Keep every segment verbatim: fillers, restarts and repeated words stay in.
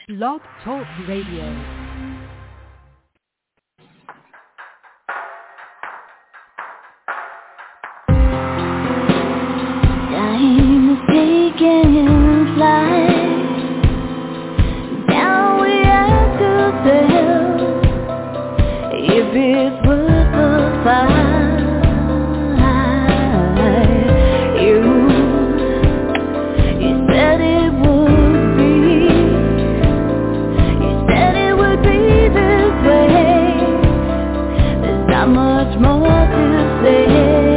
Blog Talk Radio. Time is taking flight. Now we have to tell if it's worth the fight. You, you said it would be. You said it would be this way. There's not much more to say.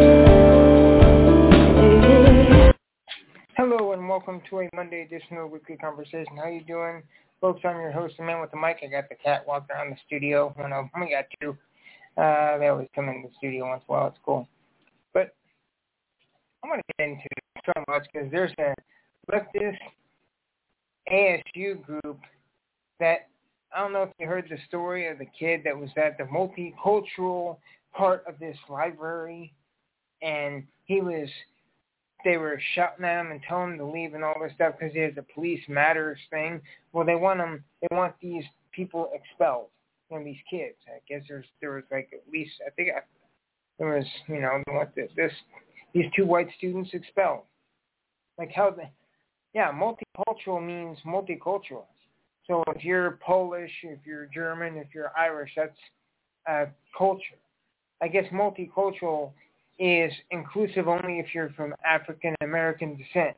Hello and welcome to a Monday edition of Weekly Conversation. How you doing? Folks, I'm your host, the man with the mic. I got the cat walking around the studio. I know, we got two. Uh, they always come in the studio once in a while. It's cool. But I want to get into so much because there's a leftist A S U group that, I don't know if you heard the story of the kid that was at the multicultural part of this library, and he was... they were shouting at him and telling him to leave and all this stuff because he has a police matters thing. Well, they want them, they want these people expelled, you know, these kids. I guess there's there was like at least, I think I, there was, you know, they want this, this, these two white students expelled. Like how, the, yeah, multicultural means multicultural. So if you're Polish, if you're German, if you're Irish, that's uh, culture. I guess multicultural is inclusive only if you're from African American descent.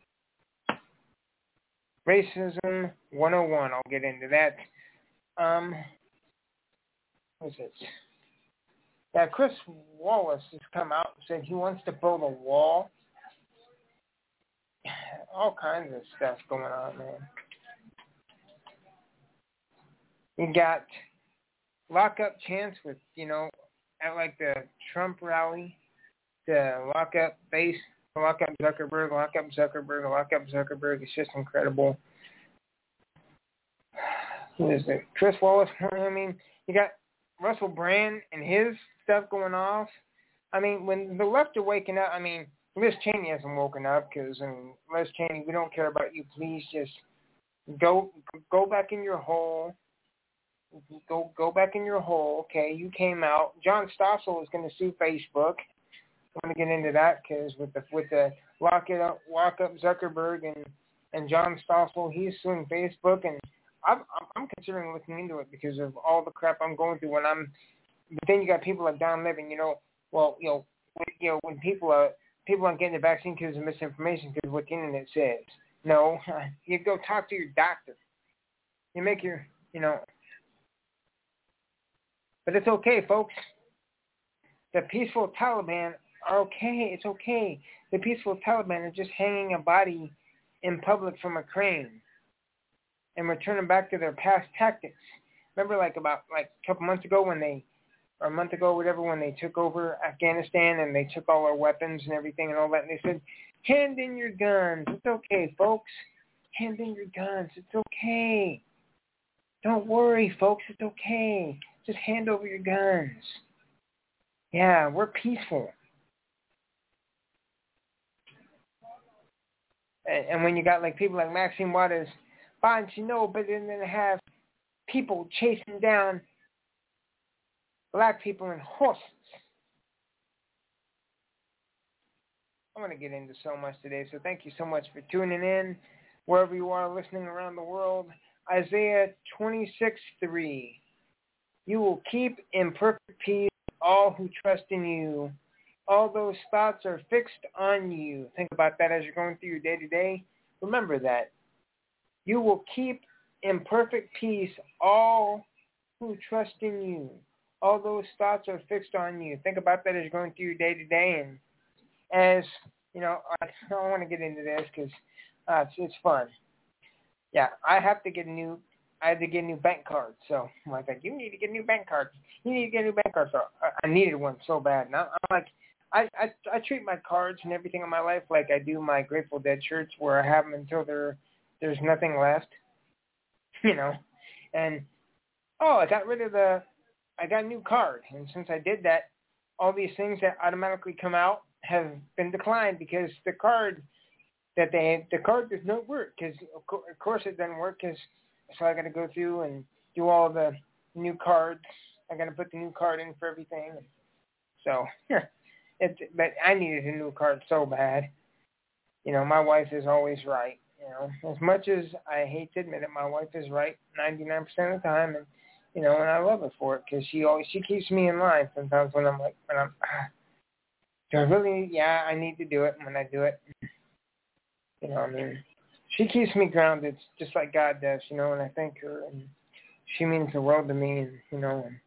Racism one oh one, I'll get into that. Um, what's this? Yeah, Chris Wallace has come out and said he wants to build a wall. All kinds of stuff going on, man. You got lockup chance with, you know, at like the Trump rally. To lock up base, lock up Zuckerberg, lock up Zuckerberg, lock up Zuckerberg. It's just incredible. Who is it? Chris Wallace. I mean, you got Russell Brand and his stuff going off. I mean, when the left are waking up, I mean, Liz Cheney hasn't woken up because, I mean, Liz Cheney, we don't care about you. Please just go go back in your hole. Go go back in your hole. Okay, you came out. John Stossel is going to sue Facebook. I want to get into that because with the with the lock it up, lock up Zuckerberg and, and John Stossel, he's suing Facebook, and I'm I'm considering looking into it because of all the crap I'm going through. When I'm, but then you got people like Don Levin, you know, well, you know, when, you know, when people are people aren't getting the vaccine because of misinformation because of what the internet says. No, you go talk to your doctor. You make your, you know, but it's okay, folks. The peaceful Taliban. Okay, it's okay. The peaceful Taliban are just hanging a body in public from a crane and returning back to their past tactics. Remember, like about like a couple months ago when they, or a month ago, whatever, when they took over Afghanistan and they took all our weapons and everything and all that, and they said, "Hand in your guns. It's okay, folks. Hand in your guns. It's okay. Don't worry, folks. It's okay. Just hand over your guns. Yeah, we're peaceful." And when you got like people like Maxine Waters, fine, you know, but then they have people chasing down black people and horses. I'm going to get into so much today, so thank you so much for tuning in, wherever you are listening around the world. Isaiah twenty-six three. You will keep in perfect peace all who trust in you. All those thoughts are fixed on you. Think about that as you're going through your day-to-day. Remember that. You will keep in perfect peace all who trust in you. All those thoughts are fixed on you. Think about that as you're going through your day-to-day. And as, you know, I don't want to get into this because uh, it's, it's fun. Yeah, I have to get a new, I had to get a new bank card. So I'm like, you need to get a new bank card. You need to get a new bank card. So I, I needed one so bad. And I'm like, I, I I treat my cards and everything in my life like I do my Grateful Dead shirts, where I have them until there there's nothing left, you know. And oh, I got rid of the, I got a new card, and since I did that, all these things that automatically come out have been declined because the card that they the card does not work. Because of course it doesn't work because so I got to go through and do all the new cards. I got to put the new card in for everything. So, it, but I needed a new card so bad. You know, my wife is always right. You know, as much as I hate to admit it, my wife is right ninety-nine percent of the time, and you know, and I love her for it because she always she keeps me in line. Sometimes when I'm like, when I'm, ah, do I really? Yeah, I need to do it. And when I do it, you know, I mean, she keeps me grounded, just like God does. You know, and I thank her, and she means the world to me. And you know, and,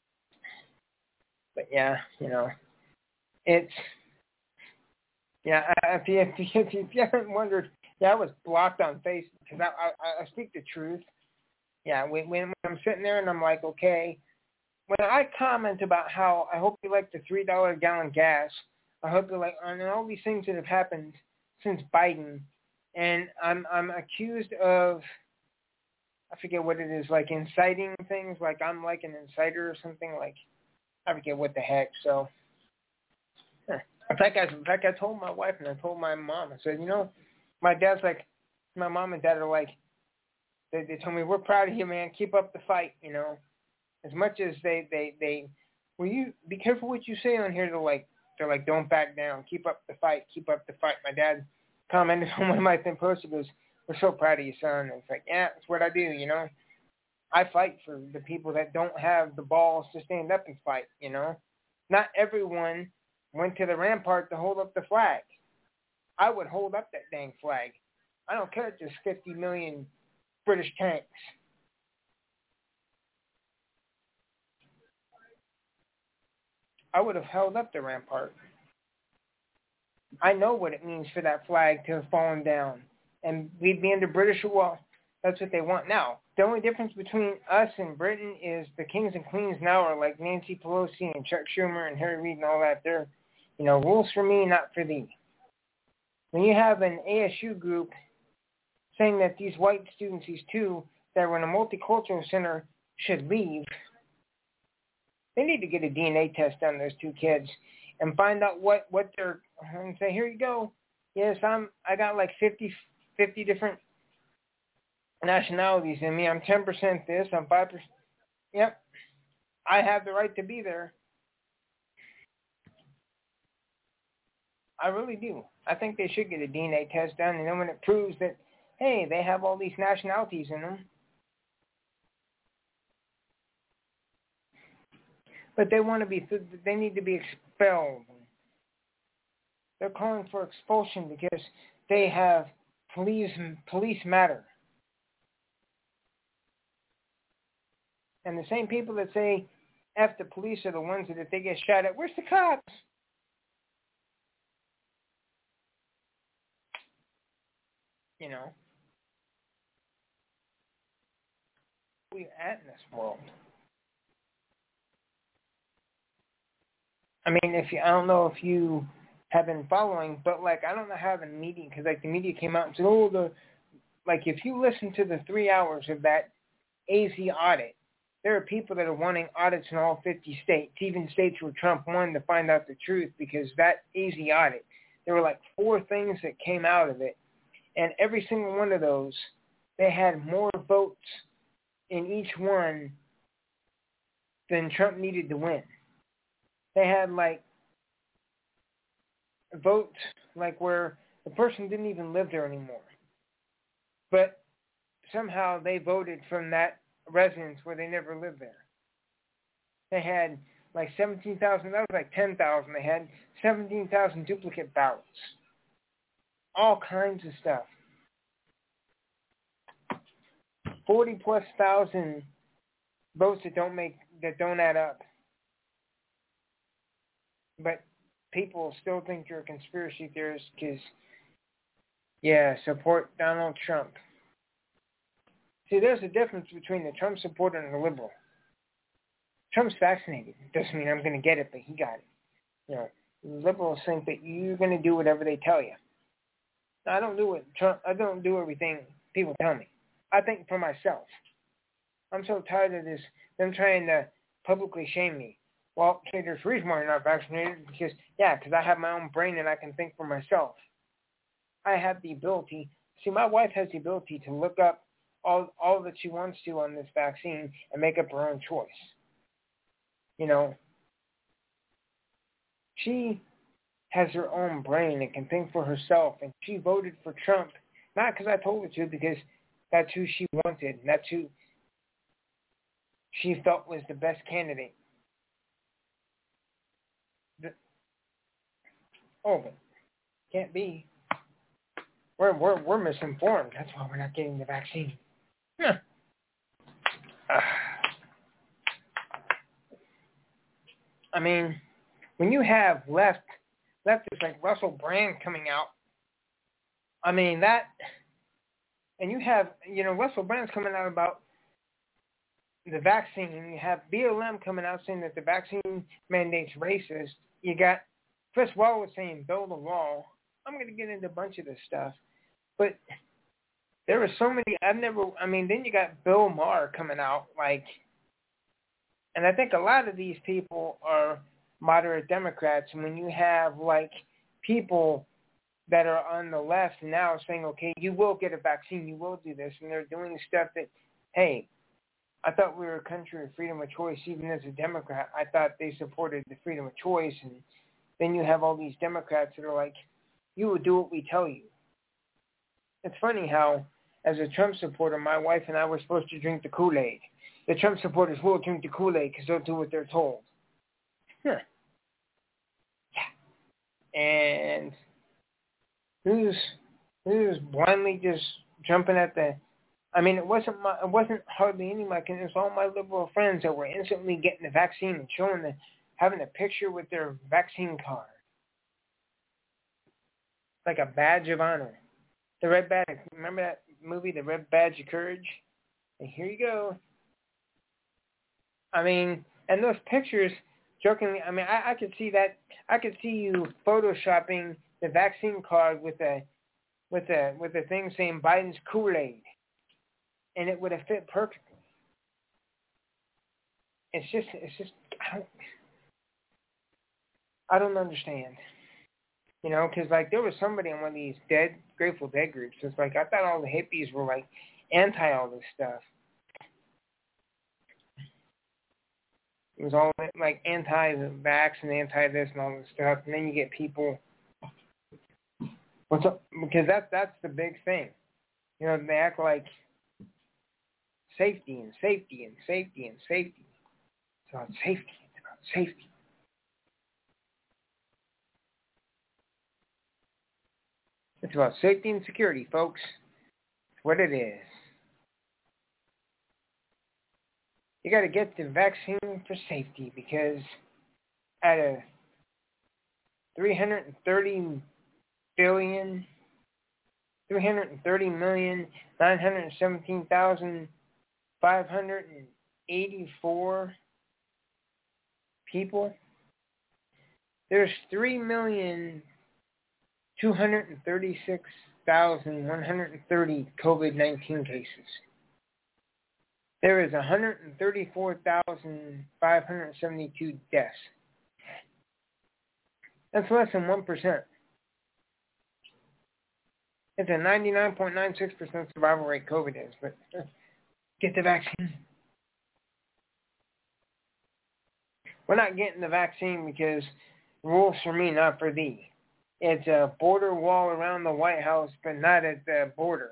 but yeah, you know, it's yeah. If you if you, if you, if you haven't wondered. Yeah, I was blocked on Facebook because I, I I speak the truth. Yeah, when, when I'm sitting there and I'm like, okay, when I comment about how I hope you like the three dollar a gallon gas, I hope you like, and all these things that have happened since Biden, and I'm I'm accused of, I forget what it is, like inciting things, like I'm like an inciter or something, like I forget what the heck. So, in fact, I in fact I told my wife and I told my mom, I said, you know. My dad's like, my mom and dad are like, they, they told me, we're proud of you, man. Keep up the fight, you know. As much as they, they, they, will you be careful what you say on here? They're like, they're like, don't back down. Keep up the fight. Keep up the fight. My dad commented on one of my thing posts. He goes, we're so proud of you, son. And it's like, yeah, it's what I do, you know. I fight for the people that don't have the balls to stand up and fight, you know. Not everyone went to the rampart to hold up the flag. I would hold up that dang flag. I don't care if there's fifty million British tanks. I would have held up the rampart. I know what it means for that flag to have fallen down. And we'd be under British rule. That's what they want now. The only difference between us and Britain is the kings and queens now are like Nancy Pelosi and Chuck Schumer and Harry Reid and all that. They're, you know, rules for me, not for thee. When you have an A S U group saying that these white students, these two that were in a multicultural center, should leave, they need to get a D N A test on those two kids and find out what, what they're, and say, here you go. Yes, I'm, I got like fifty, fifty different nationalities in me. I'm ten percent this, I'm five percent. Yep. I have the right to be there. I really do. I think they should get a D N A test done, and then when it proves that, hey, they have all these nationalities in them, but they want to be, they need to be expelled. They're calling for expulsion because they have police, police matter. And the same people that say F the police are the ones that if they get shot at, where's the cops? You know, we're at in this world. I mean, if you, I don't know if you have been following, but like, I don't know how the media, because like the media came out and said, oh, the, like if you listen to the three hours of that A Z audit, there are people that are wanting audits in all fifty states, even states where Trump won, to find out the truth, because that A Z audit, there were like four things that came out of it. And every single one of those, they had more votes in each one than Trump needed to win. They had like votes like where the person didn't even live there anymore. But somehow they voted from that residence where they never lived there. They had like seventeen thousand, that was like ten thousand. They had seventeen thousand duplicate ballots. All kinds of stuff. Forty plus thousand votes that don't make that don't add up. But people still think you're a conspiracy theorist because, yeah, support Donald Trump. See, there's a difference between the Trump supporter and the liberal. Trump's vaccinated. Doesn't mean I'm going to get it, but he got it. You know, liberals think that you're going to do whatever they tell you. I don't do what Trump. I don't do everything people tell me. I think for myself. I'm so tired of this, them trying to publicly shame me. Well, say there's a reason why you're not vaccinated, because, yeah, because I have my own brain and I can think for myself. I have the ability, see, my wife has the ability to look up all all that she wants to on this vaccine and make up her own choice. You know, she has her own brain and can think for herself, and she voted for Trump, not because I told her to, because that's who she wanted, and that's who she felt was the best candidate. The, oh, but can't be. We're, we're, we're misinformed. That's why we're not getting the vaccine. Huh. Uh, I mean, when you have left, leftists like Russell Brand coming out, I mean, that, and you have, you know, Russell Brand's coming out about the vaccine. You have B L M coming out saying that the vaccine mandate's racist. You got Chris Wallace saying build a wall. I'm going to get into a bunch of this stuff. But there were so many, I've never, I mean, then you got Bill Maher coming out, like, and I think a lot of these people are moderate Democrats. And when you have, like, people that are on the left now saying, okay, you will get a vaccine, you will do this, and they're doing stuff that, hey, I thought we were a country of freedom of choice. Even as a Democrat, I thought they supported the freedom of choice. And then you have all these Democrats that are like, you will do what we tell you. It's funny how, as a Trump supporter, my wife and I were supposed to drink the Kool-Aid. The Trump supporters will drink the Kool-Aid because they'll do what they're told. Huh. Yeah. And who's who's blindly just jumping at the? I mean, it wasn't my, it wasn't hardly any of my. It was all my liberal friends that were instantly getting the vaccine and showing the, having a picture with their vaccine card, like a badge of honor. The Red Badge. Remember that movie, The Red Badge of Courage? And here you go. I mean, and those pictures, jokingly, I mean, I, I could see that. I could see you photoshopping the vaccine card with a, with a, with a thing saying Biden's Kool-Aid, and it would have fit perfectly. It's just, it's just, I don't, I don't understand. You know, because, like, there was somebody in one of these dead, Grateful Dead groups. It's like, I thought all the hippies were, like, anti all this stuff. It was all, like, anti-vax and anti-this and all this stuff. And then you get people, what's up? Because that's, that's the big thing. You know, they act like safety and safety and safety and safety. It's about safety. It's about safety. It's about safety and security, folks. It's what it is. You got to get the vaccine for safety because out of three hundred thirty billion, three hundred thirty million, nine hundred seventeen thousand, five hundred eighty-four people, there's three million, two hundred thirty-six thousand, one hundred thirty COVID nineteen cases. There is one hundred thirty-four thousand, five hundred seventy-two deaths. That's less than one percent. It's a ninety-nine point nine six percent survival rate COVID is, but get the vaccine. We're not getting the vaccine because rules for me, not for thee. It's a border wall around the White House, but not at the border.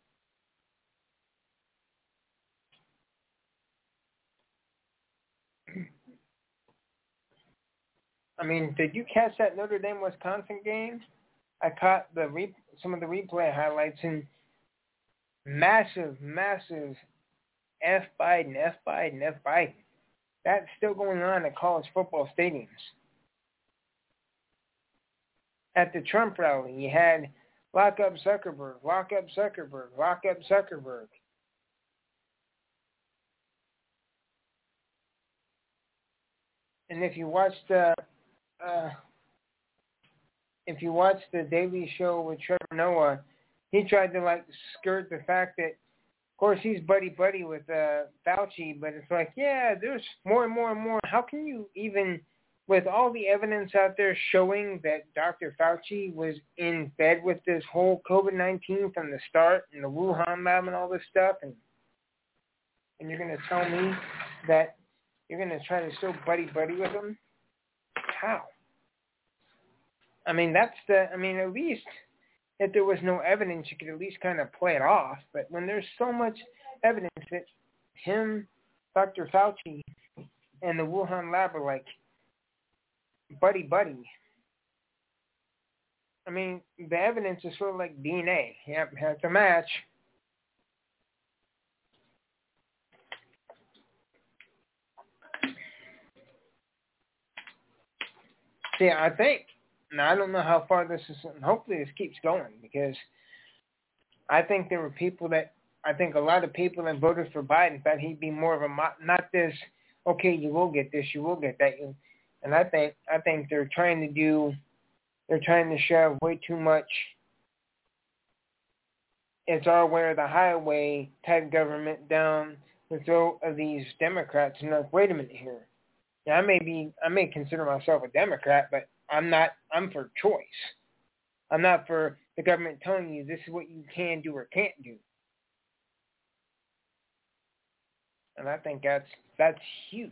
I mean, did you catch that Notre Dame Wisconsin game? I caught the re- some of the replay highlights, and massive, massive F Biden, F Biden, F Biden. That's still going on at college football stadiums. At the Trump rally, you had lock up Zuckerberg, lock up Zuckerberg, lock up Zuckerberg. And if you watch the, uh, if you watch the Daily Show with Trevor Noah, he tried to like skirt the fact that, of course, he's buddy buddy with uh, Fauci, but it's like, yeah, there's more and more and more. How can you even with all the evidence out there showing that Doctor Fauci was in bed with this whole COVID nineteen from the start and the Wuhan lab and all this stuff, and and you're going to tell me that you're going to try to still buddy-buddy with him? How? I mean, that's the, I mean, at least if there was no evidence, you could at least kind of play it off. But when there's so much evidence that him, Doctor Fauci, and the Wuhan lab are like buddy-buddy, I mean, the evidence is sort of like D N A. Yep, it has to match. See, I think, now I don't know how far this is, and hopefully this keeps going, because I think there were people that, I think a lot of people that voted for Biden thought he'd be more of a, not this, okay, you will get this, you will get that. And I think, I think they're trying to do, they're trying to shove way too much, it's our way or the highway type government down the throat of these Democrats. And like, wait a minute here. Now, I may be, I may consider myself a Democrat, but I'm not, I'm for choice. I'm not for the government telling you this is what you can do or can't do. And I think that's, that's huge.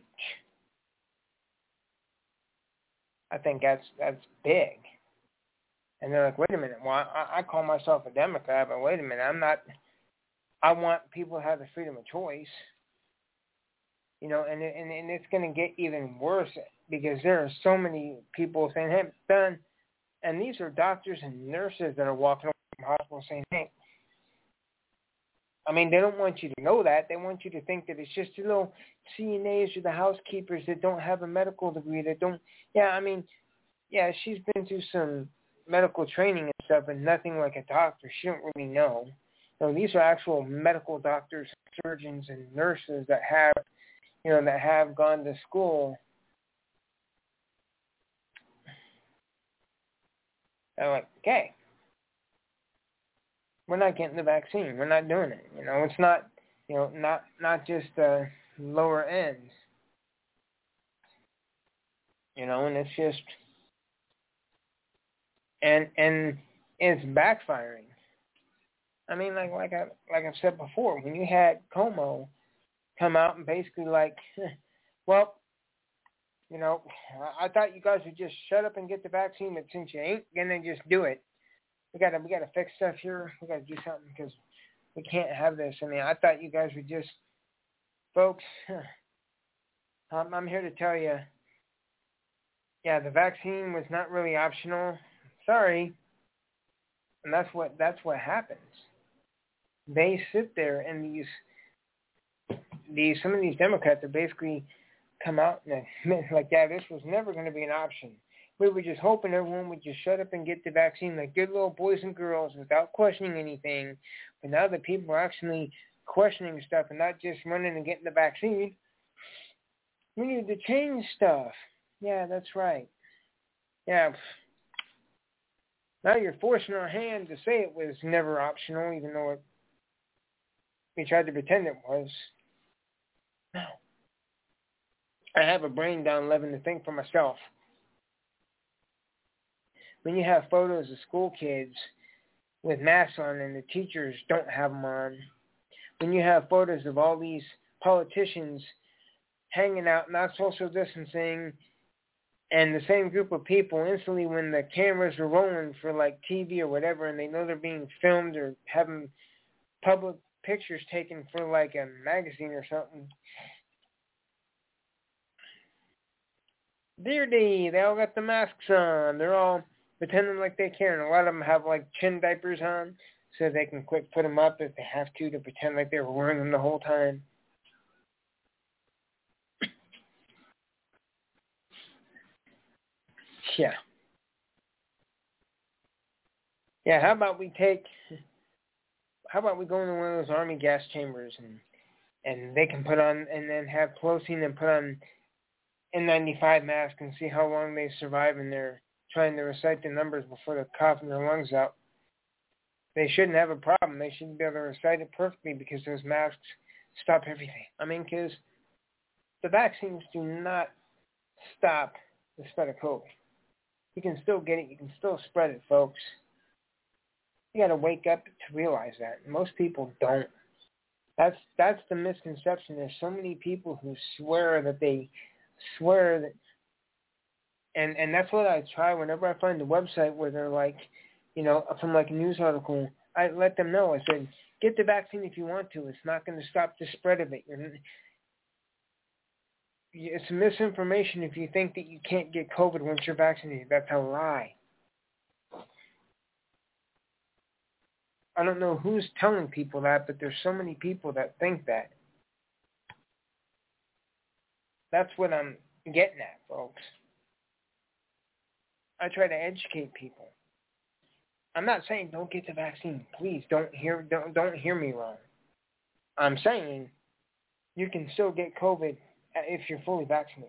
I think that's, that's big. And they're like, wait a minute, well, I, I call myself a Democrat, but wait a minute, I'm not, I want people to have the freedom of choice. You know, and and, and it's going to get even worse because there are so many people saying, hey, done. And these are doctors and nurses that are walking away from hospitals saying, hey, I mean, they don't want you to know that. They want you to think that it's just the little C N As or the housekeepers that don't have a medical degree, that don't, yeah, I mean, yeah, she's been through some medical training and stuff, but nothing like a doctor. She don't really know. So these are actual medical doctors, surgeons, and nurses that have, you know, that have gone to school. They're like, okay, we're not getting the vaccine. We're not doing it. You know, it's not, you know, not not just the lower ends. You know, and it's just, and and it's backfiring. I mean, like like I like I've said before, when you had Cuomo come out and basically like, well, you know, I thought you guys would just shut up and get the vaccine, but since you ain't gonna just do it, we gotta we gotta fix stuff here. We gotta do something because we can't have this. I mean, I thought you guys would just, folks. I'm, I'm here to tell you, yeah, the vaccine was not really optional. Sorry, and that's what that's what happens. They sit there and these. These some of these Democrats have basically come out and admit, like, yeah, this was never going to be an option. We were just hoping everyone would just shut up and get the vaccine like good little boys and girls without questioning anything. But now that people are actually questioning stuff and not just running and getting the vaccine, we need to change stuff. Yeah, that's right. Yeah. Now you're forcing our hand to say it was never optional, even though it, we tried to pretend it was. No. I have a brain down eleven to think for myself. When you have photos of school kids with masks on and the teachers don't have them on, when you have photos of all these politicians hanging out, not social distancing, and the same group of people instantly when the cameras are rolling for like T V or whatever and they know they're being filmed or having public pictures taken for like a magazine or something. Dear D, they all got the masks on. They're all pretending like they care. And a lot of them have like chin diapers on so they can quick put them up if they have to to pretend like they were wearing them the whole time. Yeah. Yeah, how about we take... How about we go into one of those army gas chambers and and they can put on and then have Pelosi and put on N ninety-five masks and see how long they survive and they're trying to recite the numbers before they're coughing their lungs out. They shouldn't have a problem. They shouldn't be able to recite it perfectly because those masks stop everything. I mean, because the vaccines do not stop the spread of COVID. You can still get it. You can still spread it, folks. You got to wake up to realize that. Most people don't. That's that's the misconception. There's so many people who swear that they swear that, and and that's what I try whenever I find a website where they're like, you know, from like a news article. I let them know. I said, get the vaccine if you want to. It's not going to stop the spread of it. You're, it's misinformation if you think that you can't get COVID once you're vaccinated. That's a lie. I don't know who's telling people that, but there's so many people that think that. That's what I'm getting at, folks. I try to educate people. I'm not saying don't get the vaccine. Please don't hear don't don't hear me wrong. I'm saying you can still get COVID if you're fully vaccinated.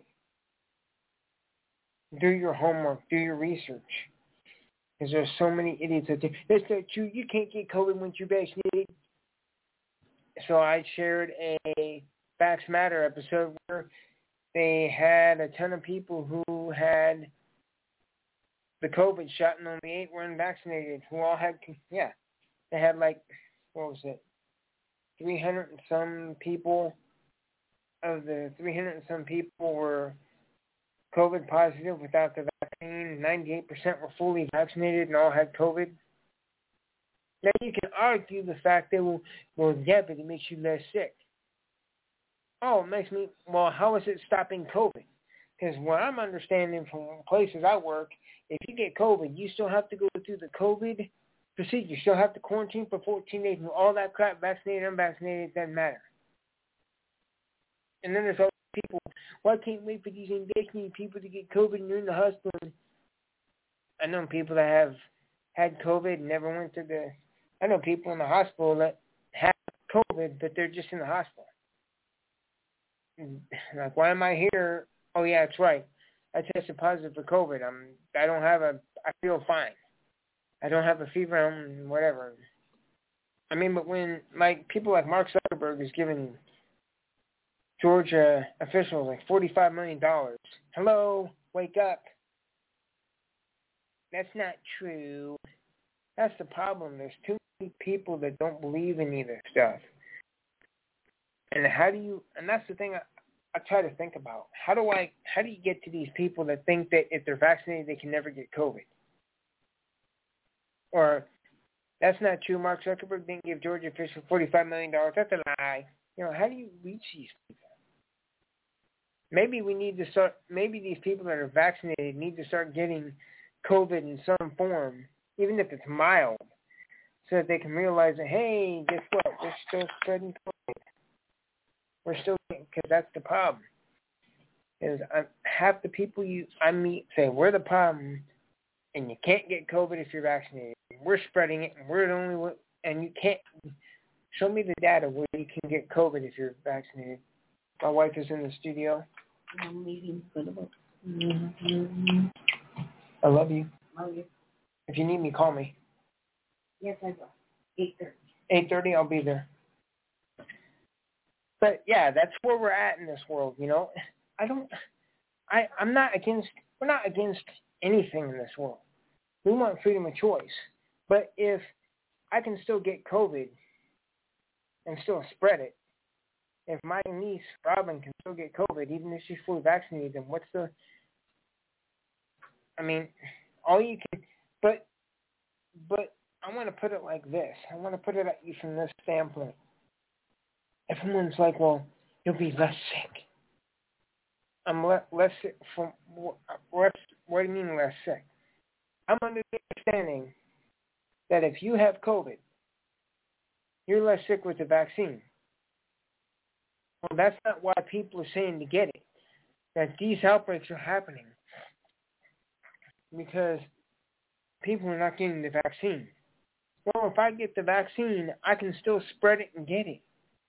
Do your homework. Do your research. Because there's so many idiots out there. That's not true. You can't get COVID once you're vaccinated. So I shared a Facts Matter episode where they had a ton of people who had the COVID shot and only eight were unvaccinated, who all had, yeah, they had like, what was it, three hundred and some people, of the three hundred and some people were COVID positive without the vaccine. ninety-eight percent were fully vaccinated and all had COVID. Now you can argue the fact that, well, well yeah, but it makes you less sick. Oh, it makes me, well, how is it stopping COVID? Because what I'm understanding from places I work, if you get COVID, you still have to go through the COVID procedure. You still have to quarantine for fourteen days and all that crap, vaccinated, unvaccinated, it doesn't matter. And then there's all people, well, I can't wait for these unvaccinated people to get COVID and you're in the hospital. I know people that have had COVID and never went to the, I know people in the hospital that have COVID, but they're just in the hospital. Like, why am I here? Oh, yeah, that's right. I tested positive for COVID. I'm, I don't have a, I feel fine. I don't have a fever, I'm whatever. I mean, but when, like, people like Mark Zuckerberg is giving Georgia officials like forty-five million dollars. Hello, wake up. That's not true. That's the problem. There's too many people that don't believe in either stuff. And how do you, and that's the thing I, I try to think about. How do I, how do you get to these people that think that if they're vaccinated, they can never get COVID? Or, that's not true. Mark Zuckerberg didn't give Georgia officials forty-five million dollars. That's a lie. You know, how do you reach these people? Maybe we need to start, maybe these people that are vaccinated need to start getting COVID in some form, even if it's mild, so that they can realize that, hey, guess what? We're still spreading COVID. We're still, because that's the problem. Is I, half the people you I meet say, we're the problem, and you can't get COVID if you're vaccinated. We're spreading it, and we're the only one, and you can't, show me the data where you can get COVID if you're vaccinated. My wife is in the studio. I'm leaving for the book. I love you. Love you. If you need me, call me. Yes, I will. eight thirty. eight thirty, I'll be there. But, yeah, that's where we're at in this world, you know. I don't, I, I'm not against, we're not against anything in this world. We want freedom of choice. But if I can still get COVID and still spread it, if my niece, Robin, can still get COVID, even if she's fully vaccinated, then what's the, I mean, all you can, but, but I want to put it like this. I want to put it at you from this standpoint. Everyone's like, well, you'll be less sick. I'm le- less sick from, less, what do you mean less sick? I'm under the understanding that if you have COVID, you're less sick with the vaccine. Well, that's not why people are saying to get it. That these outbreaks are happening because people are not getting the vaccine. Well, if I get the vaccine, I can still spread it and get it.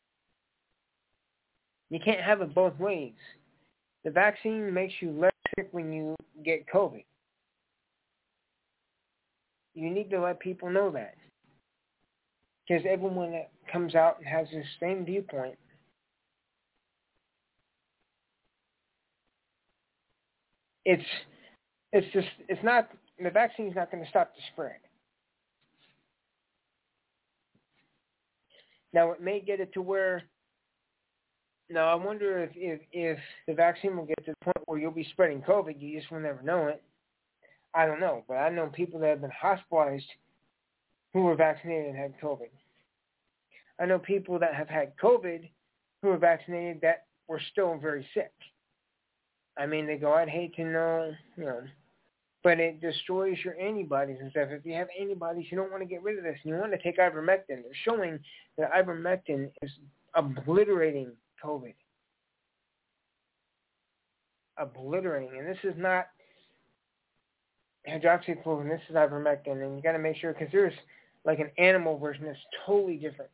You can't have it both ways. The vaccine makes you less sick when you get COVID. You need to let people know that. Because everyone that comes out and has the same viewpoint, it's it's just it's not the vaccine's not going to stop the spread. Now it may get it to where. Now I wonder if if if the vaccine will get to the point where you'll be spreading COVID, you just will never know it. I don't know, but I know people that have been hospitalized who were vaccinated and had COVID. I know people that have had COVID who were vaccinated that were still very sick. I mean, they go, I'd hate to know, you know, but it destroys your antibodies and stuff. If you have antibodies, you don't want to get rid of this. And you want to take ivermectin. They're showing that ivermectin is obliterating COVID. Obliterating. And this is not hydroxychloroquine. This is ivermectin. And you got to make sure, because there's like an animal version that's totally different.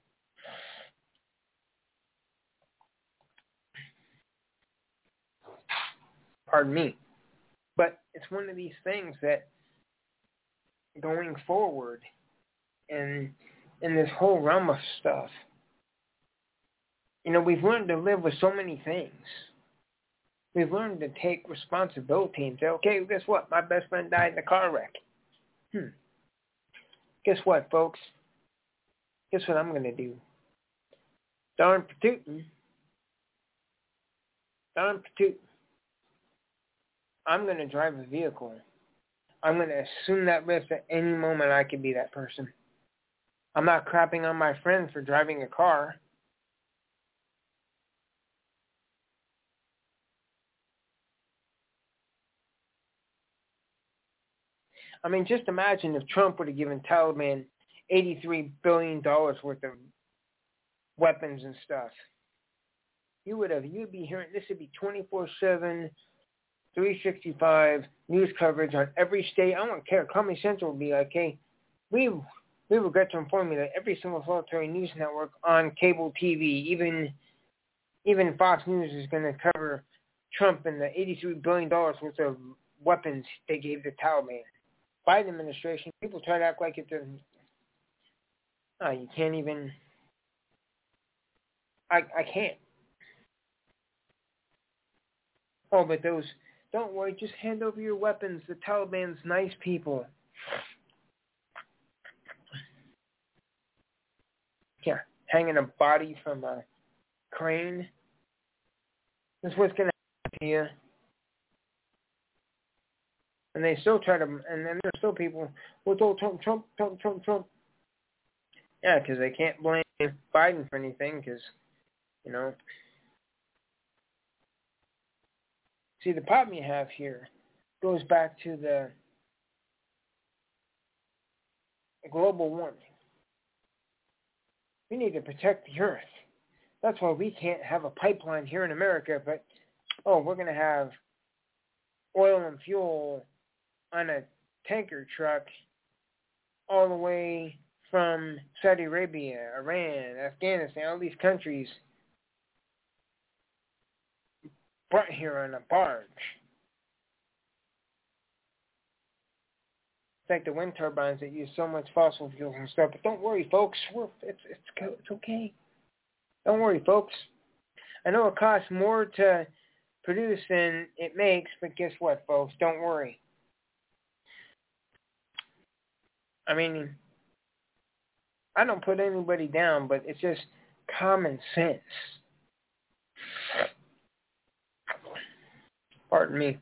Pardon me. But it's one of these things that going forward in, in this whole realm of stuff, you know, we've learned to live with so many things. We've learned to take responsibility and say, okay, well, guess what? My best friend died in a car wreck. Hmm. Guess what, folks? Guess what I'm going to do? Darn patootin'. Darn patootin'. I'm going to drive a vehicle. I'm going to assume that risk at any moment I could be that person. I'm not crapping on my friend for driving a car. I mean, just imagine if Trump would have given Taliban eighty-three billion dollars worth of weapons and stuff. You would have, you'd be hearing, this would be twenty-four seven, three sixty-five news coverage on every state. I don't care. Comedy Central would be like, hey, we we regret to inform you that every single solitary news network on cable T V, even even Fox News, is going to cover Trump and the eighty-three billion dollars worth of weapons they gave the Taliban. Biden administration, people try to act like it's a, oh, you can't even, I I can't. Oh, but those, don't worry, just hand over your weapons. The Taliban's nice people. Yeah, hanging a body from a crane. This is what's going to happen to you. And they still try to, and then there's still people who told Trump, Trump, Trump, Trump, Trump. Yeah, because they can't blame Biden for anything, because, you know. See, the problem you have here goes back to the global warming. We need to protect the earth. That's why we can't have a pipeline here in America, but, oh, we're going to have oil and fuel on a tanker truck all the way from Saudi Arabia, Iran, Afghanistan, all these countries brought here on a barge. It's like the wind turbines that use so much fossil fuels and stuff. But don't worry, folks. We're, it's, it's, it's okay. Don't worry, folks. I know it costs more to produce than it makes, but guess what, folks? Don't worry. I mean, I don't put anybody down, but it's just common sense. Pardon me.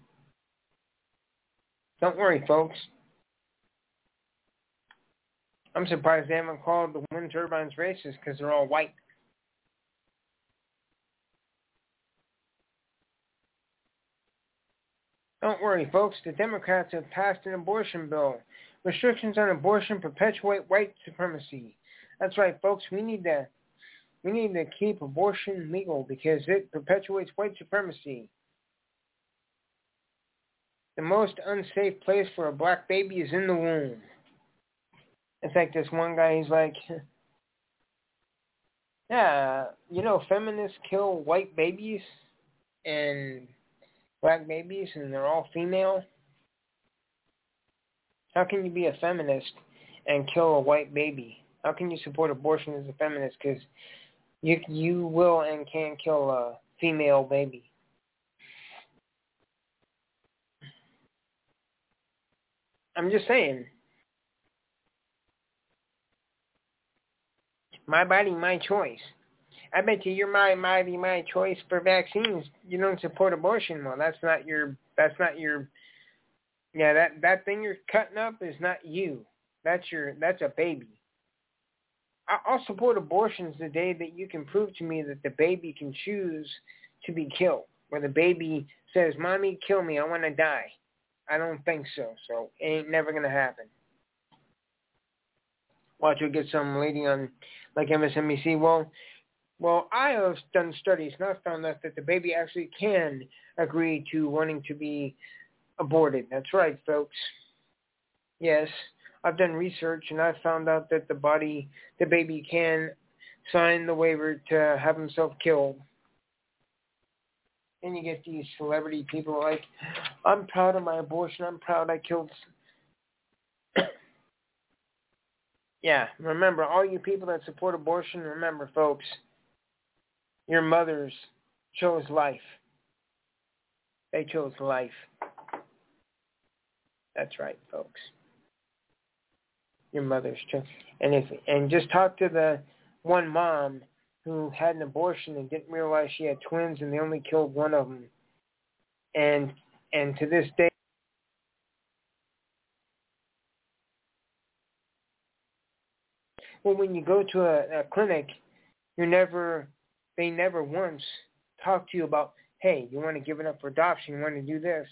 Don't worry, folks. I'm surprised they haven't called the wind turbines racist because they're all white. Don't worry, folks. The Democrats have passed an abortion bill. Restrictions on abortion perpetuate white supremacy. That's right, folks. We need to we need to keep abortion legal because it perpetuates white supremacy. The most unsafe place for a black baby is in the womb. It's like this one guy, he's like, yeah, you know, feminists kill white babies and black babies, and they're all female. How can you be a feminist and kill a white baby? How can you support abortion as a feminist? Because you you will and can kill a female baby. I'm just saying. My body, my choice. I bet you you're my body, my choice for vaccines. You don't support abortion. Well, that's not your. That's not your. Yeah, that that thing you're cutting up is not you. That's your. That's a baby. I, I'll support abortions the day that you can prove to me that the baby can choose to be killed, where the baby says, "Mommy, kill me. I want to die." I don't think so. So it ain't never gonna happen. Watch you get some lady on like M S N B C. Well, well, I have done studies and I've found out that the baby actually can agree to wanting to be aborted. That's right, folks. Yes, I've done research and I've found out that the body, the baby can sign the waiver to have himself killed. And you get these celebrity people like, I'm proud of my abortion. I'm proud I killed. Yeah, remember, all you people that support abortion, remember, folks, your mothers chose life. They chose life. That's right, folks. Your mothers chose. And if and just talk to the one mom who had an abortion and didn't realize she had twins and they only killed one of them. And and to this day, well, when you go to a, a clinic, you're never, they never once talk to you about, hey, you want to give it up for adoption, you want to do this.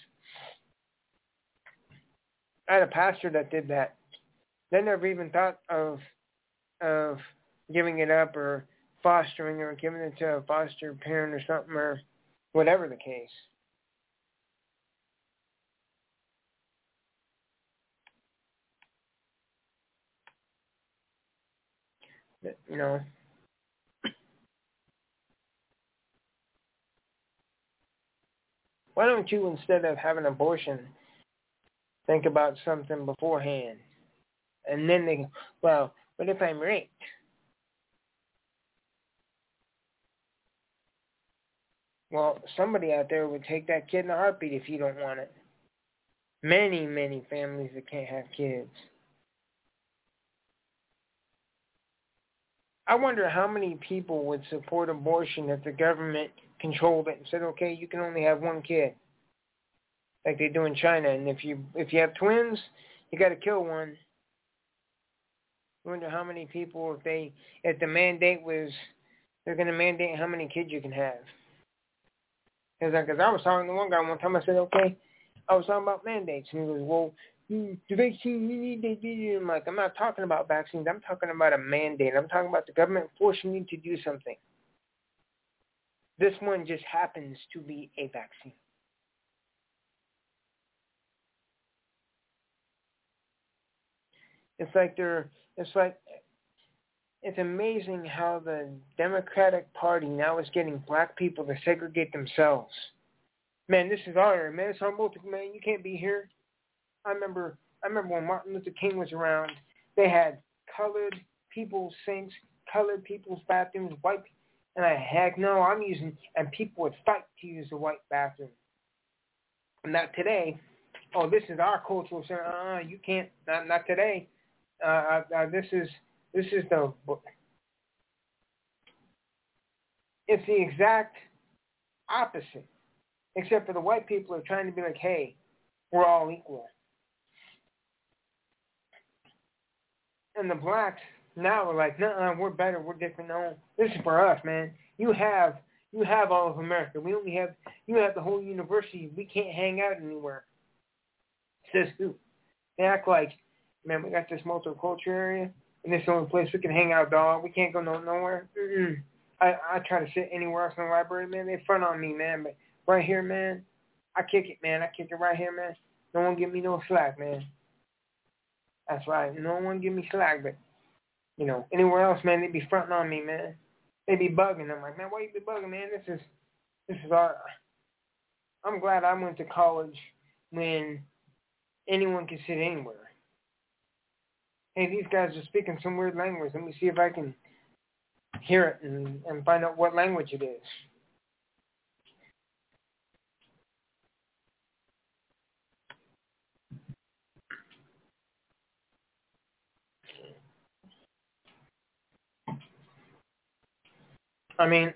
I had a pastor that did that. They never even thought of of giving it up or fostering or giving it to a foster parent or something or whatever the case. But, you know, why don't you, instead of having an abortion, think about something beforehand? And then they go, well, what if I'm raped? Well, somebody out there would take that kid in a heartbeat if you don't want it. Many, many families that can't have kids. I wonder how many people would support abortion if the government controlled it and said, okay, you can only have one kid, like they do in China. And if you if you have twins, you got to kill one. I wonder how many people, if they if the mandate was, they're going to mandate how many kids you can have. Because I was talking to one guy one time, I said, okay, I was talking about mandates. And he goes, well, the vaccine, you need, they need. I'm like, I'm not talking about vaccines. I'm talking about a mandate. I'm talking about the government forcing you to do something. This one just happens to be a vaccine. It's like they're, it's like, it's amazing how the Democratic Party now is getting black people to segregate themselves. Man, this is our area, man. It's Humboldt, man. You can't be here. I remember, I remember when Martin Luther King was around, they had colored people's sinks, colored people's bathrooms, white, and I heck no, I'm using, and people would fight to use the white bathroom. Not today. Oh, this is our cultural center. Uh, you can't. Not, not today. Uh, uh, this is, this is the. It's the exact opposite, except for the white people are trying to be like, hey, we're all equal. And the blacks now are like, no, we're better, we're different. No, this is for us, man. You have you have all of America. We only have you have the whole university. We can't hang out anywhere. Says who? They act like, man, we got this multicultural area, and this is the only place we can hang out, dog. We can't go no nowhere. Mm-mm. I I try to sit anywhere else in the library, man. They front on me, man. But right here, man, I kick it, man. I kick it right here, man. No one give me no slack, man. That's right. No one give me slack, but, you know, anywhere else, man, they be fronting on me, man. They be bugging. I'm like, man, why you be bugging, man? This is, this is our, I'm glad I went to college when anyone can sit anywhere. Hey, these guys are speaking some weird language. Let me see if I can hear it and, and find out what language it is. I mean,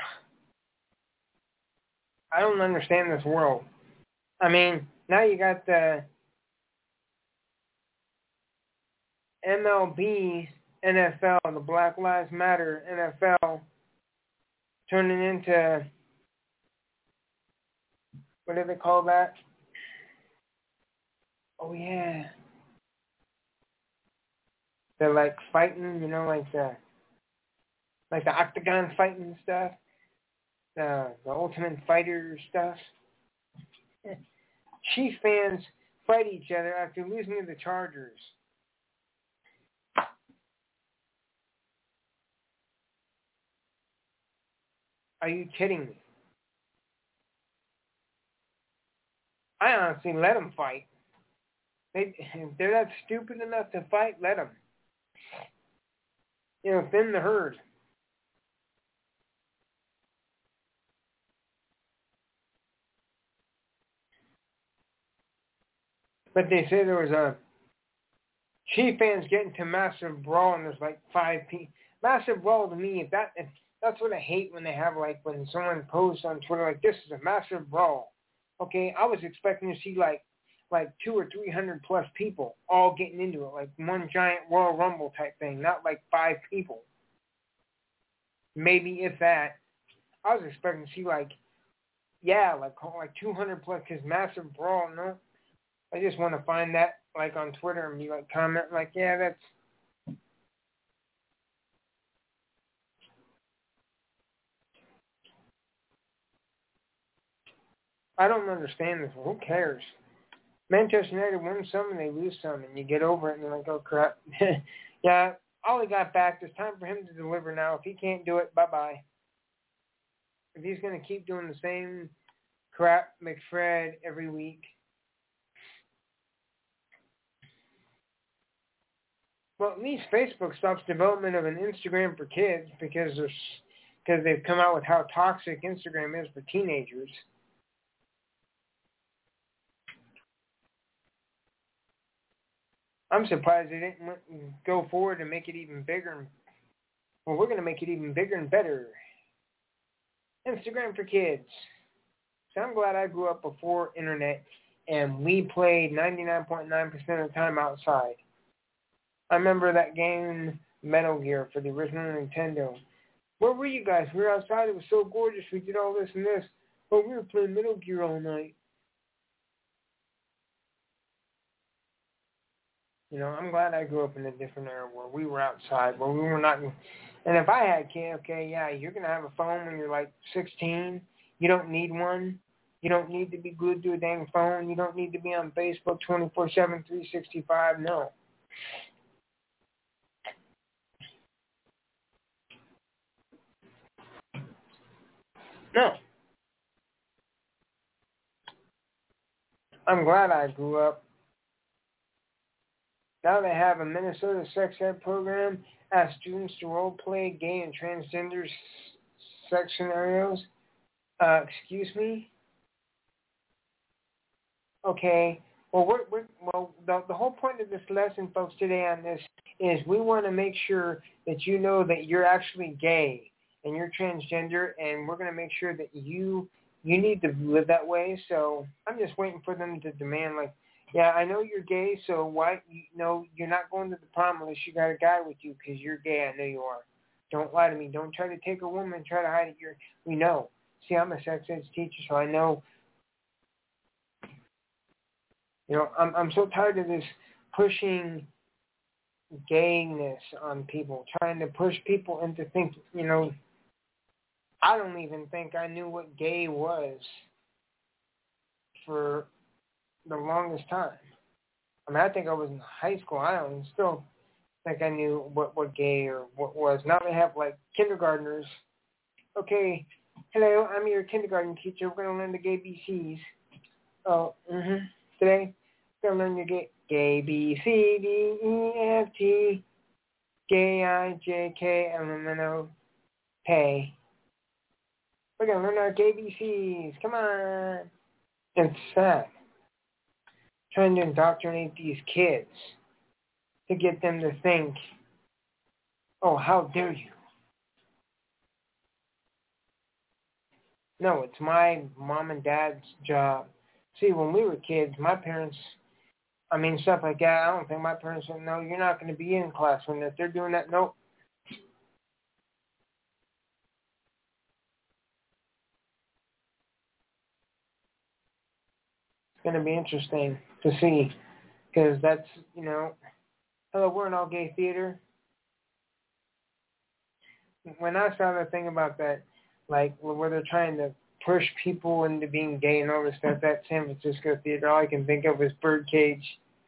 I don't understand this world. I mean, now you got the M L B, N F L, the Black Lives Matter N F L, turning into, what do they call that? Oh, yeah. They're like fighting, you know, like the, like the octagon fighting stuff, the, the Ultimate Fighter stuff. Chiefs fans fight each other after losing to the Chargers. Are you kidding me? I honestly let them fight. They, if they're that stupid enough to fight, let them. You know, thin the herd. But they say there was a Chief fans get into massive brawl and there's like five people. Massive brawl to me, if that if that's what I hate when they have like when someone posts on Twitter like this is a massive brawl. Okay, I was expecting to see like like two or three hundred plus people all getting into it, like one giant Royal Rumble type thing, not like five people. Maybe if that. I was expecting to see like yeah, like like two hundred plus, because massive brawl. No, I just want to find that like on Twitter and be like comment like yeah, that's. I don't understand this. Who cares? Manchester United win some and they lose some, and you get over it and you're like, oh crap. Yeah, all he got back. It's time for him to deliver now. If he can't do it, bye bye. If he's going to keep doing the same crap, McFred, every week. Well, at least Facebook stops development of an Instagram for kids because there's because they've come out with how toxic Instagram is for teenagers. I'm surprised they didn't go forward and make it even bigger. Well, we're going to make it even bigger and better. Instagram for kids. So I'm glad I grew up before internet and we played ninety-nine point nine percent of the time outside. I remember that game, Metal Gear, for the original Nintendo. Where were you guys? We were outside. It was so gorgeous. We did all this and this. But we were playing Metal Gear all night. You know, I'm glad I grew up in a different era where we were outside, where we were not. And if I had a kid, okay, yeah, you're going to have a phone when you're like sixteen. You don't need one. You don't need to be glued to a dang phone. You don't need to be on Facebook twenty-four seven, three sixty-five. No. No. I'm glad I grew up. Now they have a Minnesota sex ed program, ask students to role-play gay and transgender sex scenarios. Uh, excuse me? Okay. Well, we're, we're, well the, the whole point of this lesson, folks, today on this is we want to make sure that you know that you're actually gay and you're transgender, and we're going to make sure that you you need to live that way. So I'm just waiting for them to demand, like, yeah, I know you're gay, so why, you know, you're not going to the prom unless you got a guy with you because you're gay. I know you are. Don't lie to me. Don't try to take a woman and try to hide it. You're, we know. See, I'm a sex ed teacher, so I know. You know, I'm I'm so tired of this pushing gayness on people, trying to push people into thinking, you know, I don't even think I knew what gay was for the longest time. I mean, I think I was in high school. I don't still think I knew what, what gay or what was. Now they have, like, kindergartners. Okay, hello, I'm your kindergarten teacher. We're going to learn the gay B Cs. Oh, mm-hmm. Today, we're going to learn your gay, gay B, C, D, E, F, G, gay, I, J, K, L, M, N, O, P. We're going to learn our gay B Cs. Come on. It's sad. Trying to indoctrinate these kids to get them to think, oh, how dare you? No, it's my mom and dad's job. See, when we were kids, my parents, I mean, stuff like that, I don't think my parents said, no, you're not going to be in class when if they're doing that. Nope. It's going to be interesting to see because that's, you know, hello, we're an all-gay theater. When I saw that thing about that, like where they're trying to push people into being gay and all this stuff, that San Francisco theater, all I can think of is Birdcage.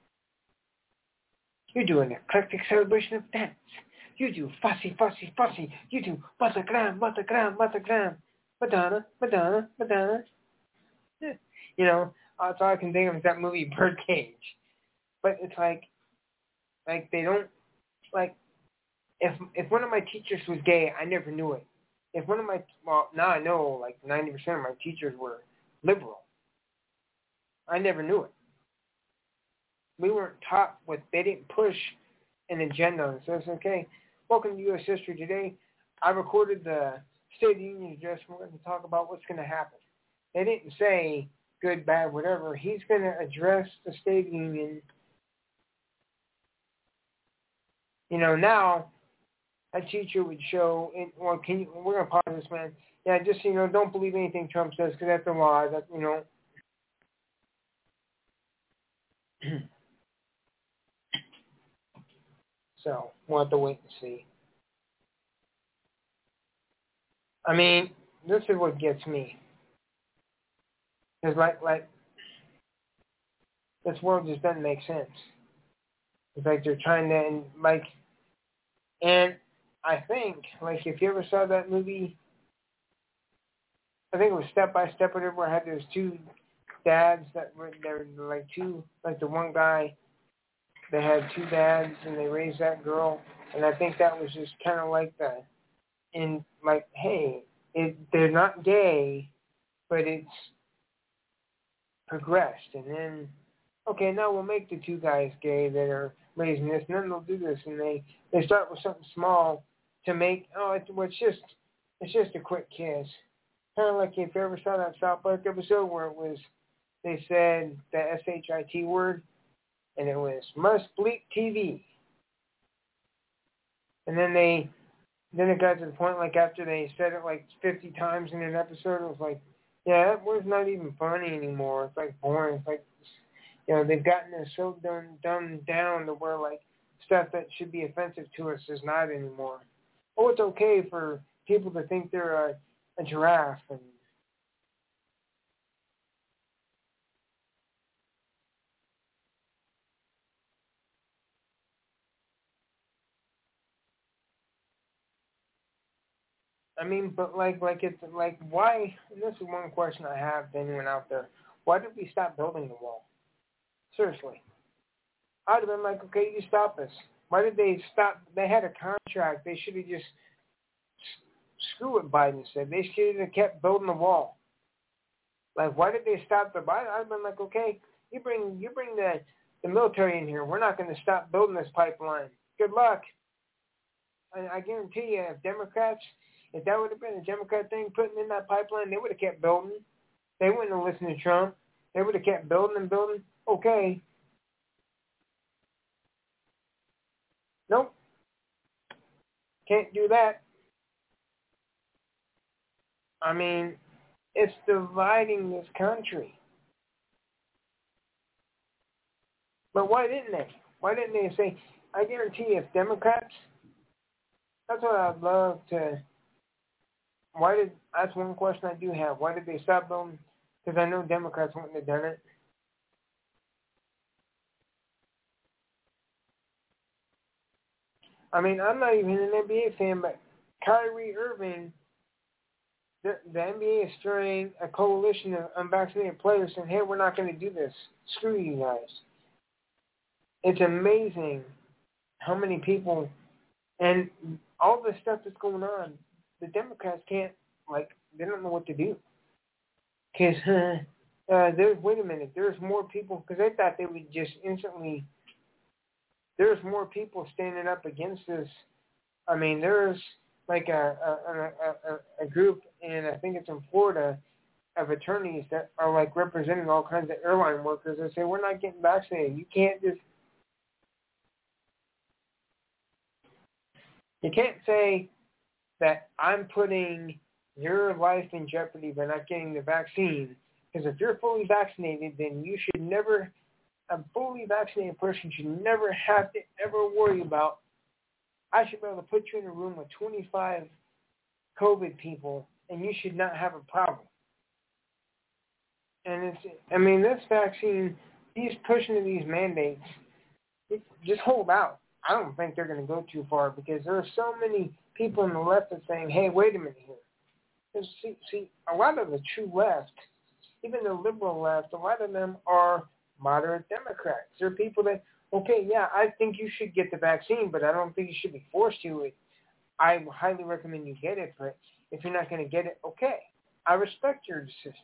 You do an eclectic celebration of dance. You do fussy, fussy, fussy. You do batagram, batagram, batagram. Madonna, Madonna, Madonna. Yeah. You know, that's all I can think of is that movie Birdcage. But it's like, like they don't, like, if if one of my teachers was gay, I never knew it. If one of my, well, now I know like ninety percent of my teachers were liberal. I never knew it. We weren't taught what, they didn't push an agenda. So it's okay. Welcome to U S History Today. I recorded the State of the Union address. We're going to talk about what's going to happen. They didn't say good, bad, whatever. He's going to address the State of the Union. You know, now a teacher would show, in, well, can you, we're going to pause this, man. Yeah, just, you know, don't believe anything Trump says because that's the law. That, you know. So we'll have to wait and see. I mean, this is what gets me. Because, like, like, this world just doesn't make sense. It's like they're trying to, and like, and I think, like, if you ever saw that movie, I think it was Step by Step or whatever, where I had those two dads that were, they were like two, like the one guy, they had two dads and they raised that girl. And I think that was just kind of like the, in like, hey, it, they're not gay, but it's progressed. And then, okay, now we'll make the two guys gay that are raising this, and then they'll do this. And they, they start with something small to make, oh, it's, well, it's just, it's just a quick kiss. Kind of like if you ever saw that South Park episode where it was, they said the S H I T word, and it was must bleep T V. And then they, then it got to the point, like, after they said it like fifty times in an episode, it was like, yeah, that word's not even funny anymore. It's like boring. It's like, you know, they've gotten it so done, dumbed down to where, like, stuff that should be offensive to us is not anymore. Oh, it's okay for people to think they're a, a giraffe. And I mean, but like, like it's like, why? And this is one question I have to anyone out there. Why did we stop building the wall? Seriously, I'd have been like, okay, you stop us. Why did they stop? They had a contract. They should have just screw what Biden said. They should have kept building the wall. Like, why did they stop the Biden? I'd have been like, okay, you bring you bring the the military in here. We're not going to stop building this pipeline. Good luck. I, I guarantee you, if Democrats. If that would have been a Democrat thing, putting in that pipeline, they would have kept building. They wouldn't have listened to Trump. They would have kept building and building. Okay. Nope. Can't do that. I mean, it's dividing this country. But why didn't they? Why didn't they say, I guarantee you, if Democrats, that's what I'd love to... Why did, that's one question I do have. Why did they stop building? Because I know Democrats wouldn't have done it. I mean, I'm not even an N B A fan, but Kyrie Irving, the, the N B A is throwing a coalition of unvaccinated players saying, hey, we're not going to do this. Screw you guys. It's amazing how many people, and all the stuff that's going on, the Democrats can't, like, they don't know what to do. Because, uh, uh, there's, wait a minute, there's more people, because they thought they would just instantly, there's more people standing up against this. I mean, there's like a a, a a group, and I think it's in Florida, of attorneys that are like representing all kinds of airline workers that say we're not getting vaccinated. You can't just you can't say that I'm putting your life in jeopardy by not getting the vaccine, because if you're fully vaccinated, then you should never, a fully vaccinated person should never have to ever worry about, I should be able to put you in a room with twenty-five COVID people and you should not have a problem. And it's, I mean, this vaccine, he's pushing to these mandates. It, just hold out. I don't think they're going to go too far, because there are so many people on the left that are saying, hey, wait a minute here. Because see, see, a lot of the true left, even the liberal left, a lot of them are moderate Democrats. They're people that, okay, yeah, I think you should get the vaccine, but I don't think you should be forced to it. I highly recommend you get it, but if you're not going to get it, okay. I respect your decision.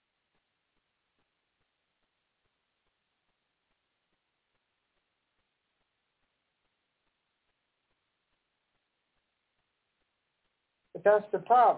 But that's the problem.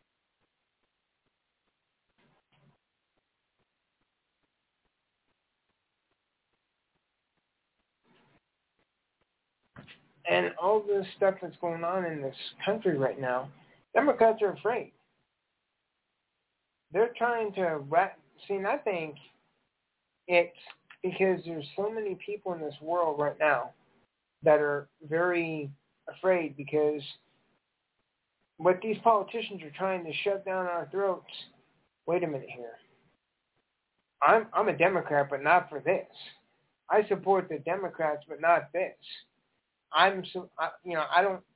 And all this stuff that's going on in this country right now, Democrats are afraid. They're trying to rat. See, and I think it's because there's so many people in this world right now that are very afraid, because what these politicians are trying to shove down our throats. Wait a minute here. I'm I'm a Democrat, but not for this. I support the Democrats, but not this. I'm so I, you know I don't.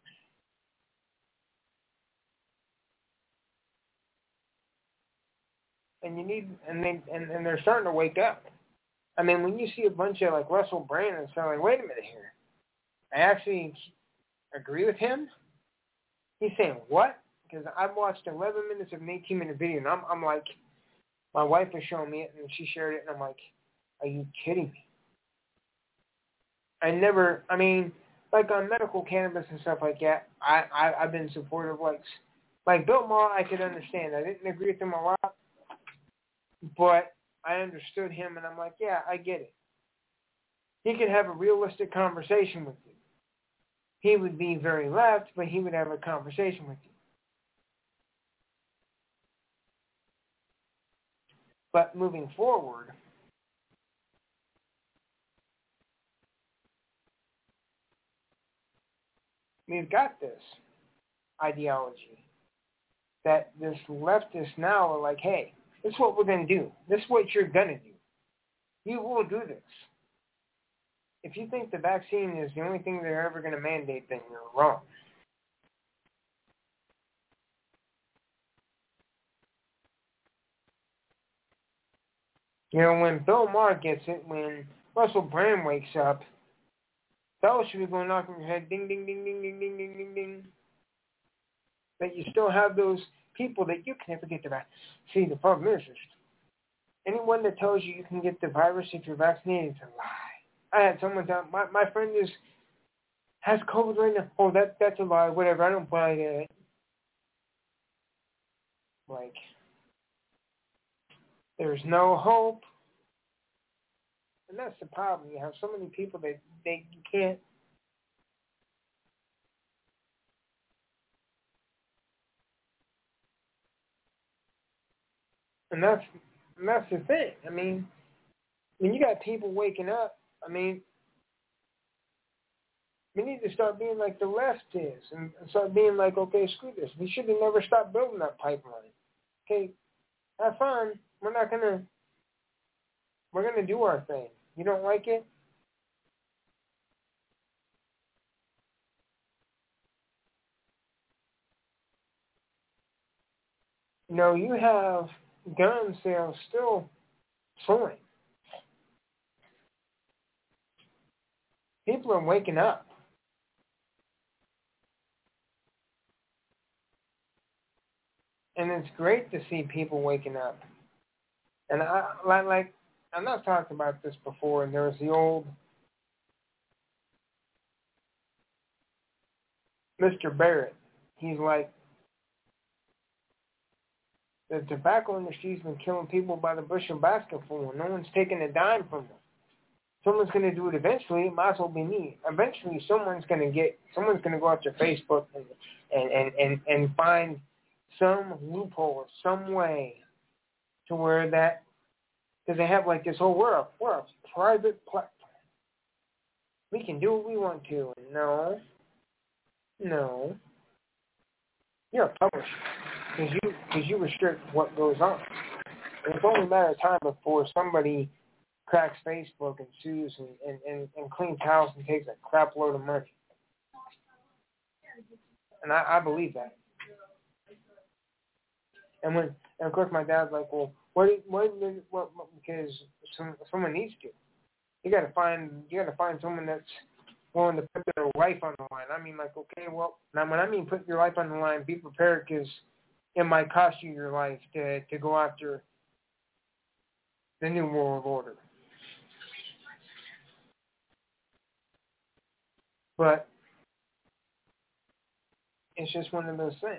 And you need and they and, and they're starting to wake up. I mean, when you see a bunch of like Russell Brand and stuff, like, wait a minute here. I actually agree with him. He's saying what? Because I've watched eleven minutes of an eighteen minute video, and I'm I'm like, my wife was showing me it, and she shared it, and I'm like, are you kidding me? I never. I mean, like on medical cannabis and stuff like that, I, I I've been supportive. Like like Bill Maher, I could understand. I didn't agree with him a lot, but I understood him, and I'm like, yeah, I get it. He could have a realistic conversation with you. He would be very left, but he would have a conversation with you. But moving forward, we've got this ideology that this leftists now are like, hey, this is what we're going to do. This is what you're going to do. You will do this. If you think the vaccine is the only thing they're ever going to mandate, then you're wrong. You know, when Bill Maher gets it, when Russell Brand wakes up, fellas should be going knocking your head, ding, ding, ding, ding, ding, ding, ding, ding, ding. But you still have those people that you can never get the vaccine. See, the problem is, is anyone that tells you you can get the virus if you're vaccinated is a lie. I had someone tell my my friend is has COVID right now. Oh, that that's a lie. Whatever. I don't buy that. Like, there's no hope, and that's the problem. You have so many people that they you can't. And that's and that's the thing. I mean, when you got people waking up, I mean, we need to start being like the left is, and start being like, okay, screw this. We should have never stopped building that pipeline. Okay, have fun. We're not gonna. We're gonna do our thing. You don't like it? You know, you have gun sales still soaring. People are waking up. And it's great to see people waking up. And I like, like I'm not talking about this before, and there was the old Mister Barrett he's like, the tobacco industry's been killing people by the bushel basketful, and no one's taking a dime from them. Someone's going to do it eventually. It might as well be me. Eventually, someone's going to get, someone's going to go out to Facebook and, and, and, and, and find some loophole or some way to where that, because they have like this whole, we're a, we're a private platform. We can do what we want to. No. No. You're a publisher. Because you, cause you restrict what goes on. And it's only a matter of time before somebody cracks Facebook and sues and, and, and, and cleans house and takes a crap load of money. And I, I believe that. And when, and of course my dad's like, well, what, what, what, what because some, someone needs to. You got to find, you got to find someone that's willing to put their life on the line. I mean, like, okay, well, now when I mean put your life on the line, be prepared because it might cost you your life to, to go after the New World Order. But it's just one of those things.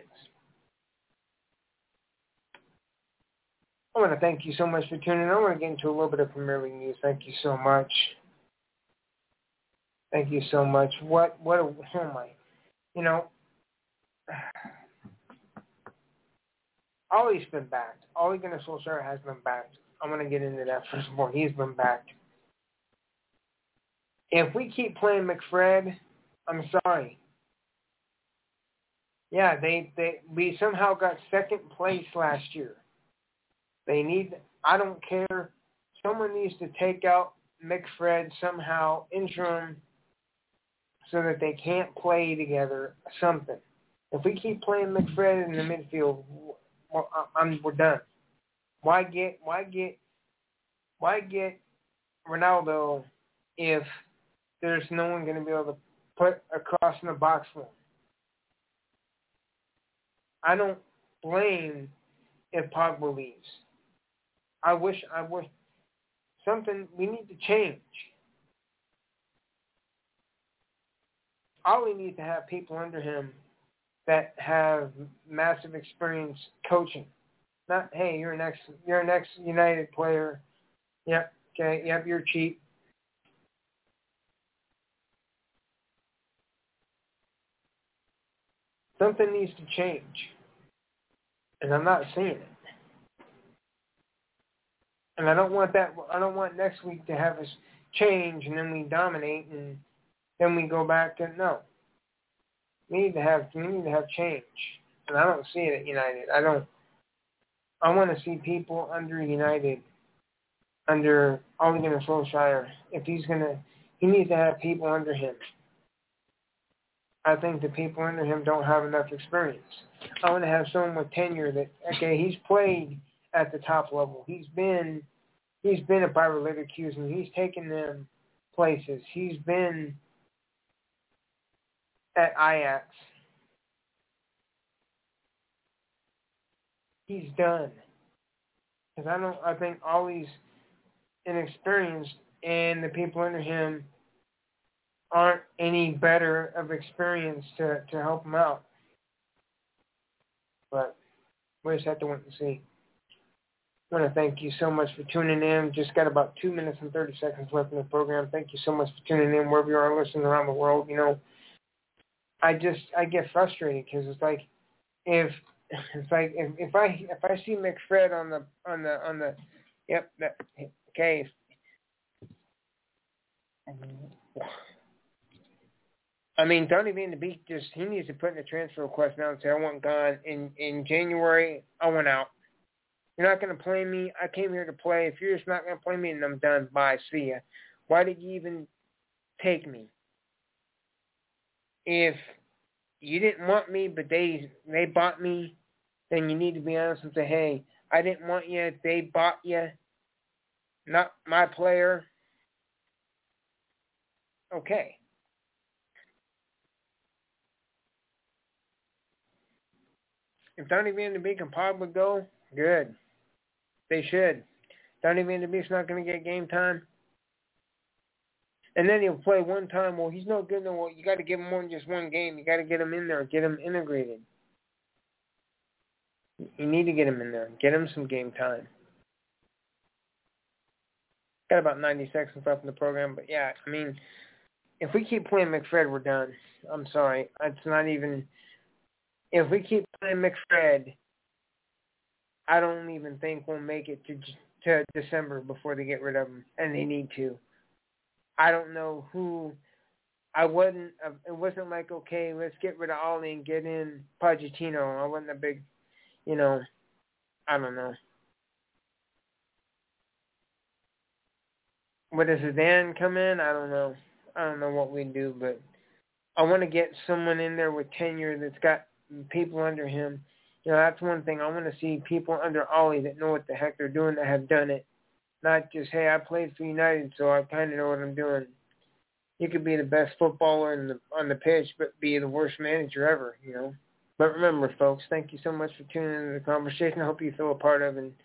I want to thank you so much for tuning in. I want to get into a little bit of Premier League news. Thank you so much. Thank you so much. What, what, a, oh my, you know, Ollie's been backed. Ole Gunnar Solskjaer has been backed. I'm going to get into that first of all. He's been backed. If we keep playing McFred, I'm sorry. Yeah, they, they we somehow got second place last year. They need, I don't care, someone needs to take out McFred somehow, interim, so that they can't play together, something. If we keep playing McFred in the midfield, well, I'm, we're done. Why get, why get, why get Ronaldo if there's no one going to be able to put a cross in the box for him? I don't blame if Pogba leaves. I wish, I wish, something, we need to change. Ollie needs to have people under him that have massive experience coaching. Not, hey, you're an ex, you're an ex-United player. Yep, okay, yep, you're cheap. Something needs to change. And I'm not seeing it. And I don't want that, I don't want next week to have us change and then we dominate and then we go back to, no. We need to have, we need to have change. And I don't see it at United. I don't, I want to see people under United, under Ole Gunnar Solskjaer. If he's going to, he needs to have people under him. I think the people under him don't have enough experience. I want to have someone with tenure that, okay, he's played at the top level. He's been, he's been a Bayer Leverkusen. He's taken them places. He's been at Ajax. He's done. Because I don't, I think Ollie's inexperienced, and the people under him aren't any better of experience to, to help him out. But we just have to wait and see. I want to thank you so much for tuning in. Just got about two minutes and thirty seconds left in the program. Thank you so much for tuning in wherever you are listening around the world. You know, I just, I get frustrated because it's like, if, it's like, if, if I, if I see McFred on the, on the, on the, yep, that, okay. I mean, Donnie Van de Beek just, he needs to put in a transfer request now and say, I want gone. In, in January, I want out. You're not going to play me. I came here to play. If you're just not going to play me, then I'm done. Bye. See ya. Why did you even take me? If you didn't want me, but they they bought me, then you need to be honest and say, hey, I didn't want you. They bought you. Not my player. Okay. If Donnie Van de Beek and Pogba go, good. They should. Donnie Van de Beek's not going to get game time. And then he'll play one time. Well, he's no good. No, well, you got to give him more than just one game. You got to get him in there, get him integrated. You need to get him in there. Get him some game time. Got about ninety seconds left in the program, but yeah, I mean, if we keep playing McFred, we're done. I'm sorry. It's not even... If we keep playing McFred, I don't even think we'll make it to to December before they get rid of him, and they need to. I don't know who... I wasn't... It wasn't like, okay, let's get rid of Ollie and get in Pochettino. I wasn't a big, you know... I don't know. But does Zidane come in? I don't know. I don't know what we do, but I want to get someone in there with tenure that's got people under him. You know, that's one thing. I want to see people under Ollie that know what the heck they're doing, that have done it. Not just, hey, I played for United, so I kind of know what I'm doing. You could be the best footballer in the, on the pitch, but be the worst manager ever, you know. But remember, folks, thank you so much for tuning into the conversation. I hope you feel a part of it. And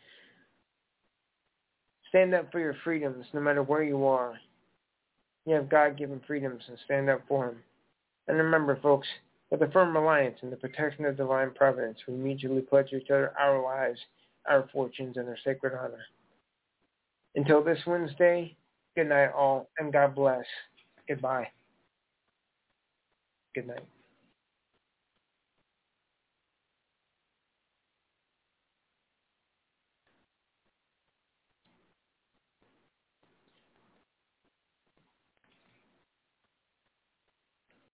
stand up for your freedoms, no matter where you are. You have God-given freedoms, and stand up for them. And remember, folks, with a firm reliance in the protection of divine providence, we mutually pledge each other our lives, our fortunes, and our sacred honor. Until this Wednesday, good night all, and God bless. Goodbye. Good night.